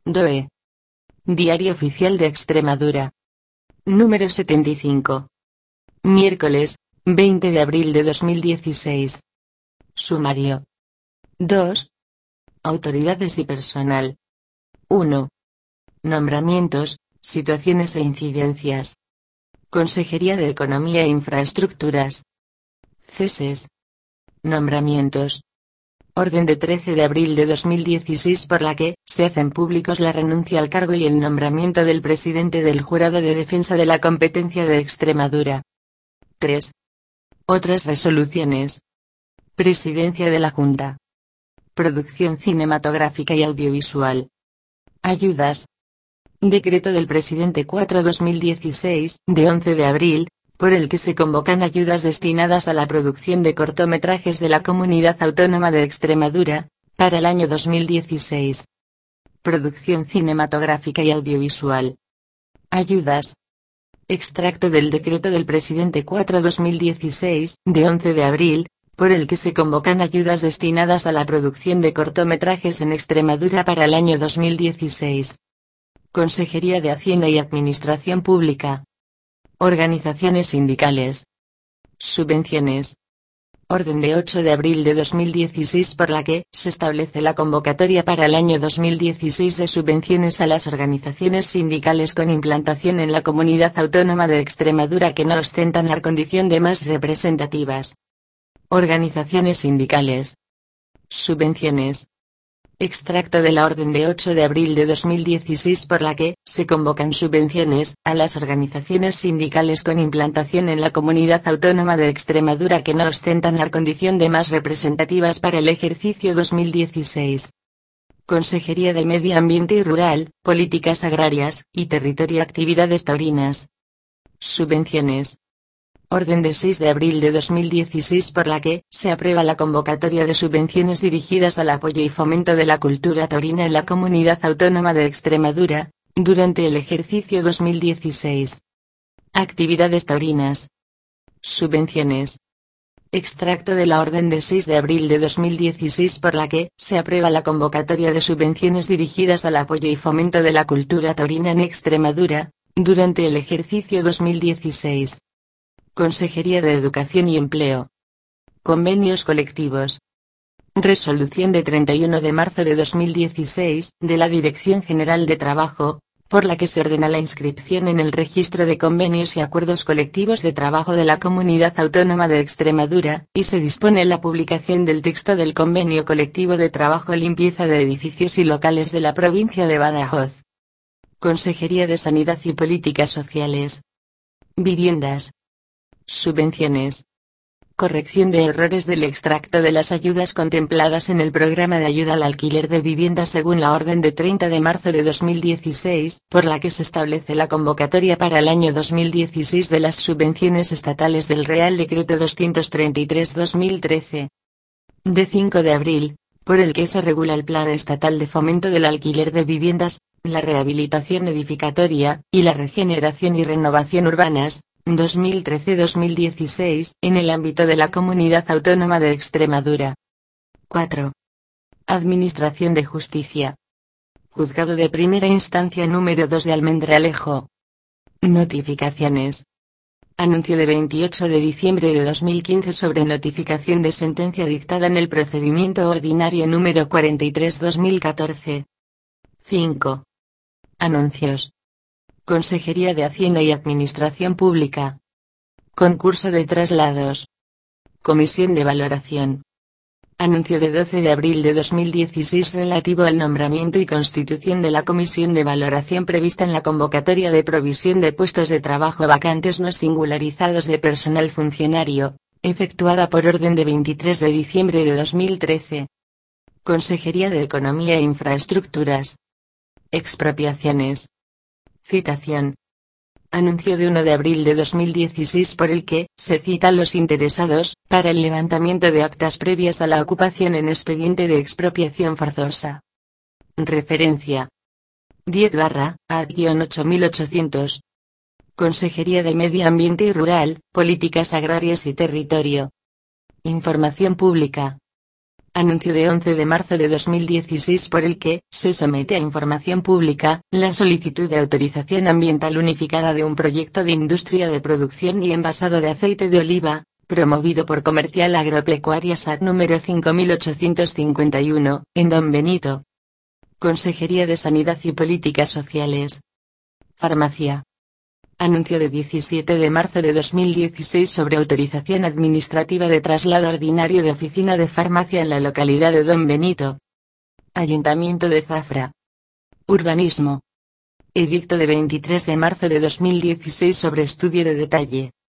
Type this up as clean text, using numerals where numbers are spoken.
DOE. Diario Oficial de Extremadura. Número 75. Miércoles, 20 de abril de 2016. Sumario. 2. Autoridades y personal. 1. Nombramientos, situaciones e incidencias. Consejería de Economía e Infraestructuras. Ceses. Nombramientos. Orden de 13 de abril de 2016 por la que se hacen públicos la renuncia al cargo y el nombramiento del presidente del Jurado de Defensa de la Competencia de Extremadura. 3. Otras resoluciones. Presidencia de la Junta. Producción cinematográfica y audiovisual. Ayudas. Decreto del Presidente 4/2016, de 11 de abril, por el que se convocan ayudas destinadas a la producción de cortometrajes de la Comunidad Autónoma de Extremadura, para el año 2016. Producción cinematográfica y audiovisual. Ayudas. Extracto del Decreto del Presidente 4/2016, de 11 de abril, por el que se convocan ayudas destinadas a la producción de cortometrajes en Extremadura para el año 2016. Consejería de Hacienda y Administración Pública. Organizaciones sindicales. Subvenciones. Orden de 8 de abril de 2016 por la que se establece la convocatoria para el año 2016 de subvenciones a las organizaciones sindicales con implantación en la Comunidad Autónoma de Extremadura que no ostentan la condición de más representativas. Organizaciones sindicales. Subvenciones. Extracto de la orden de 8 de abril de 2016 por la que se convocan subvenciones a las organizaciones sindicales con implantación en la Comunidad Autónoma de Extremadura que no ostentan la condición de más representativas para el ejercicio 2016. Consejería de Medio Ambiente y Rural, Políticas Agrarias y Territorio, Actividades Taurinas. Subvenciones. Orden de 6 de abril de 2016 por la que se aprueba la convocatoria de subvenciones dirigidas al apoyo y fomento de la cultura taurina en la Comunidad Autónoma de Extremadura, durante el ejercicio 2016. Actividades taurinas. Subvenciones. Extracto de la orden de 6 de abril de 2016 por la que se aprueba la convocatoria de subvenciones dirigidas al apoyo y fomento de la cultura taurina en Extremadura, durante el ejercicio 2016. Consejería de Educación y Empleo. Convenios colectivos. Resolución de 31 de marzo de 2016, de la Dirección General de Trabajo, por la que se ordena la inscripción en el Registro de Convenios y Acuerdos Colectivos de Trabajo de la Comunidad Autónoma de Extremadura, y se dispone la publicación del texto del Convenio Colectivo de Trabajo Limpieza de Edificios y Locales de la provincia de Badajoz. Consejería de Sanidad y Políticas Sociales. Viviendas. Subvenciones. Corrección de errores del extracto de las ayudas contempladas en el programa de ayuda al alquiler de vivienda según la orden de 30 de marzo de 2016, por la que se establece la convocatoria para el año 2016 de las subvenciones estatales del Real Decreto 233/2013. De 5 de abril, por el que se regula el Plan Estatal de Fomento del Alquiler de Viviendas, la rehabilitación edificatoria, y la regeneración y renovación urbanas, 2013-2016, en el ámbito de la Comunidad Autónoma de Extremadura. 4. Administración de Justicia. Juzgado de Primera Instancia número 2 de Almendralejo. Notificaciones. Anuncio de 28 de diciembre de 2015 sobre notificación de sentencia dictada en el procedimiento ordinario número 43/2014. 5. Anuncios. Consejería de Hacienda y Administración Pública. Concurso de traslados. Comisión de valoración. Anuncio de 12 de abril de 2016 relativo al nombramiento y constitución de la comisión de valoración prevista en la convocatoria de provisión de puestos de trabajo vacantes no singularizados de personal funcionario, efectuada por orden de 23 de diciembre de 2013. Consejería de Economía e Infraestructuras. Expropiaciones. Citación. Anuncio de 1 de abril de 2016 por el que se citan los interesados para el levantamiento de actas previas a la ocupación en expediente de expropiación forzosa. Referencia. 10/A-8800. Consejería de Medio Ambiente y Rural, Políticas Agrarias y Territorio. Información pública. Anuncio de 11 de marzo de 2016 por el que se somete a información pública la solicitud de autorización ambiental unificada de un proyecto de industria de producción y envasado de aceite de oliva, promovido por Comercial Agropecuaria SAT número 5851, en Don Benito. Consejería de Sanidad y Políticas Sociales. Farmacia. Anuncio de 17 de marzo de 2016 sobre autorización administrativa de traslado ordinario de oficina de farmacia en la localidad de Don Benito. Ayuntamiento de Zafra. Urbanismo. Edicto de 23 de marzo de 2016 sobre estudio de detalle.